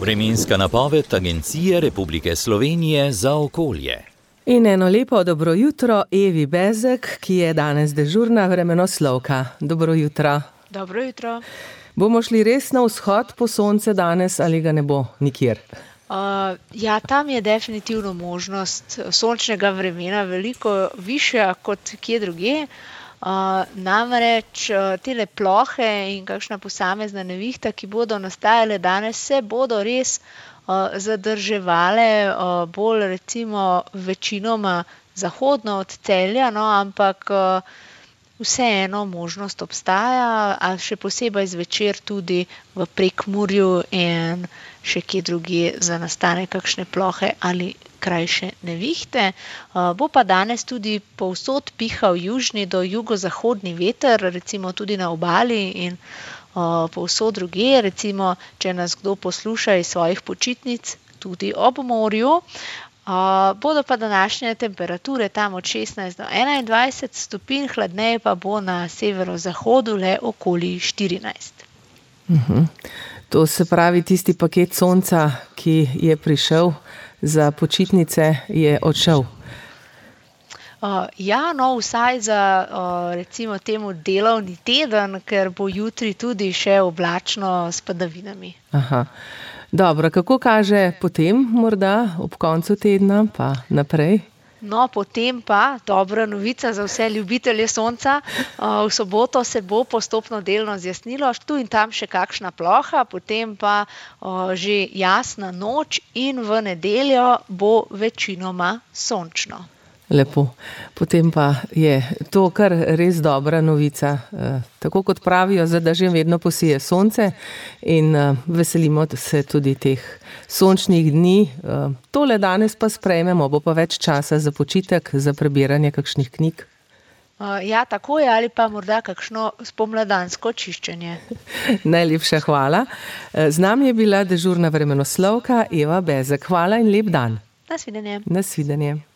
Vremenska napoved Agencije Republike Slovenije za okolje. In eno lepo dobro jutro Evi Bezek, ki je danes dežurna vremenoslovka. Dobro jutro. Dobro jutro. Bomo šli res na vzhod po sonce danes ali ga ne bo nikjer? Ja, tam je definitivno možnost sončnega vremena veliko višja kot kje drugje. Namreč tele plohe in kakšna posamezna nevihta, ki bodo nastajale danes, se bodo res zadrževale bolj recimo večinoma zahodno od Celja, ampak vseeno možnost obstaja, a še posebej zvečer tudi v Prekmurju in še kje drugje za nastanek kakšne plohe ali krajše nevihte. Bo pa danes tudi povsod pihal južni do jugozahodni veter, recimo tudi na obali in povsod drugje, recimo če nas kdo posluša iz svojih počitnic, tudi ob morju. Bodo pa današnje temperature tam od 16 do 21 stopinj, hladneje pa bo na severozahodu le okoli 14. To se pravi, tisti paket sonca, ki je prišel za počitnice, je odšel. Vsaj za recimo temu delovni teden, ker bo jutri tudi še oblačno s padavinami. Dobro, kako kaže potem, morda ob koncu tedna pa naprej? Potem pa dobra novica za vse ljubitelje sonca. V soboto se bo postopno delno zjasnilo, tu in tam še kakšna ploha, potem pa že jasna noč in v nedeljo bo večinoma sončno. Lepo. Potem pa je to kar res dobra novica. Tako kot pravijo, za dežjem vedno posije sonce in veselimo se tudi teh sončnih dni. Tole danes pa sprejmemo, bo pa več časa za počitek, za prebiranje kakšnih knjig. Ja, tako je, ali pa morda kakšno spomladansko čiščenje. Najlepša hvala. Z nami je bila dežurna vremenoslovka Eva Bezek. Hvala in lep dan. Nasvidenje. Nasvidenje.